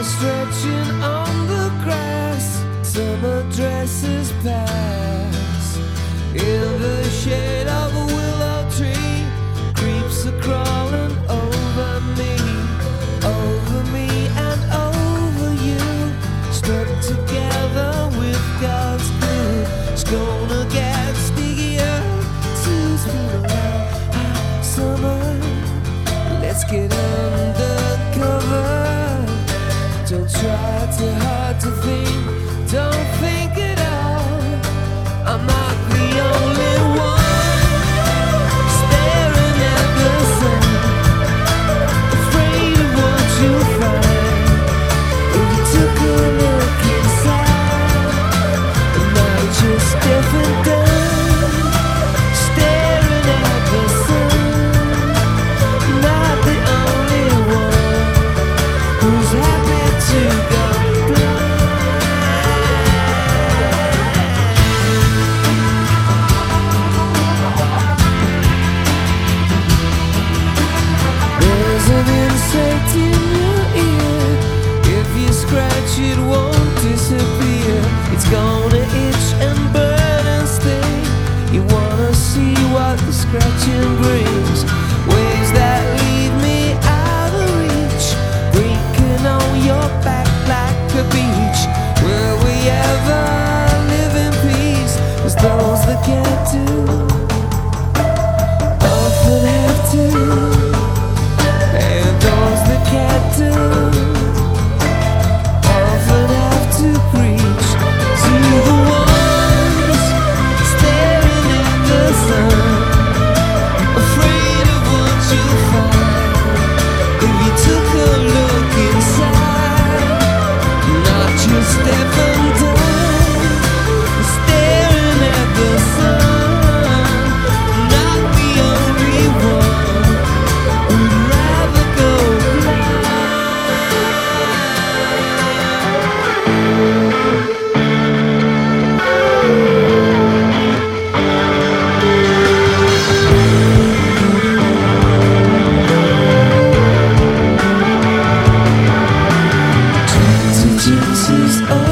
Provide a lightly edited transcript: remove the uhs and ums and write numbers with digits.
stretching on the grass, summer dresses pass. In the shade of a willow tree, creeps are crawling over me and over you. Stuck together with God's glue. It's gonna get stickier to spin around. Hot summer, let's get undercover. Don't try too hard to think, don't think at all. I'm not the only one staring at the sun, afraid of what you'll find if you took a look inside. And now you're just deaf and dumb, staring at the sun. Not the only one who's happy to go blind. There's an insect in your ear. If you scratch it won't disappear. It's gonna itch and burn and sting. You wanna see what the scratching brings. Waves that leave me out of reach, breaking on your back like a beach. Will we ever live in peace? 'Cause those that can't do often have to, and those that can't do often have to preach to the ones staring at the sun, afraid of what you'll find if you took a look inside. Not just deaf and dumb, staring at the sun. Not the only one who'd rather go blind. Jinxes